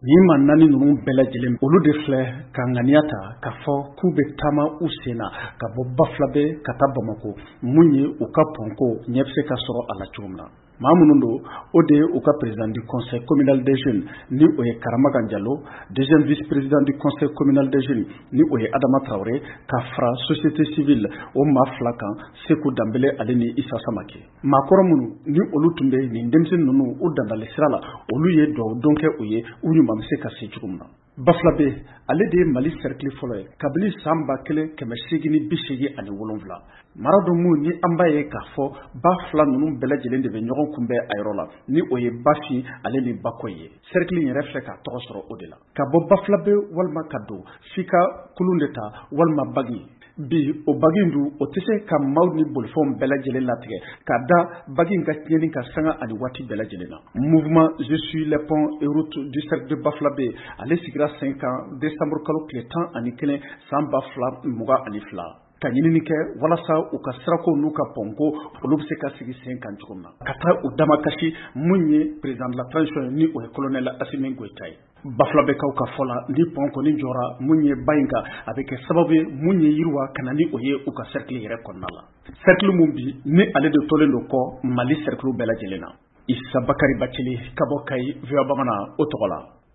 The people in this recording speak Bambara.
ni ma naani ninnu bɛɛ lajɛlen olu de filɛ ka ŋaniya ta k'a fɔ k'u bɛ taama u sen na ka bɔ Bafulabe ka taa Bamako mun ye u ka pɔnko ɲɛ bɛ se ka sɔrɔ a la cogo min na. maa minnu don o de ye u ka président du conseil communal des jeunes ni o ye Karamagan Jallo, deuxième vice-président du conseil communal des jeunes ni o ye Adama Traoré, ka fara société civile o maa fila kan Seku Dambele ale ni Issa Samake. maakɔrɔ minnu ni olu tun bɛ nin denmisɛnnin ninnu u dandali sira la olu ye dugawu dɔn kɛ u ye u ɲuman bɛ se ka se cogo min na. Bafulabe ale de ye Mali cercle fɔlɔ ye kabini san 1887 mara dɔ mun ni an b'a ye k'a fɔ ba fila ninnu bɛɛ lajɛlen de bɛ ɲɔgɔn kunbɛn a yɔrɔ la ni o ye Bafin ale ni Bakoye ye. cercle in yɛrɛ filɛ ka tɔgɔ sɔrɔ o de la. ka bɔ Bafulabe walima ka don f'i ka kulun de ta walima Bagi. bi o Bagi in dun o tɛ se ka maaw ni bolifɛnw bɛɛ lajɛlen latigɛ ka da Bagi in ka tiɲɛni ka sanga ani waati bɛɛ lajɛlen na. mouvement je suis les ponts et routes du cercle de Bafulabe ale sigira 5 ans décembre kalo tile 11 san 2022 ka ɲinini kɛ walasa u ka sirako n'u ka pɔnko olu bɛ se ka sigi sen kan cogo min na. ka taa u damakasi mun ye président de la transition ni o ye colonel Assimi Goïta ye. Bafulabekaw ka fɔ la ni pɔn kɔni jɔra mun ye ba in kan a bɛ kɛ sababu ye mun ye yiriwa ka na ni o ye u ka cercle yɛrɛ kɔnɔna la. cercle mun bi ni ale de tolen don kɔ Mali cercle bɛɛ lajɛlen na. Issa Bakari Bathily ka bɔ Kayi VOA Bamanan o tɔgɔ la.